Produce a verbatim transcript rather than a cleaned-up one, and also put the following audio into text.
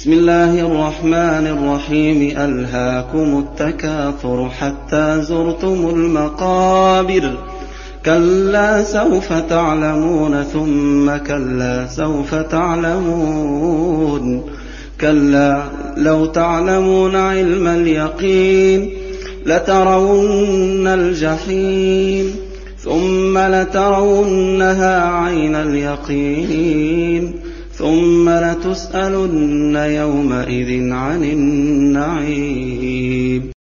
بسم الله الرحمن الرحيم ألهاكم التكاثر حتى زرتم المقابر كلا سوف تعلمون ثم كلا سوف تعلمون كلا لو تعلمون علم اليقين لترون الجحيم ثم لترونها عين اليقين ثم لتسألن يومئذ عن النعيم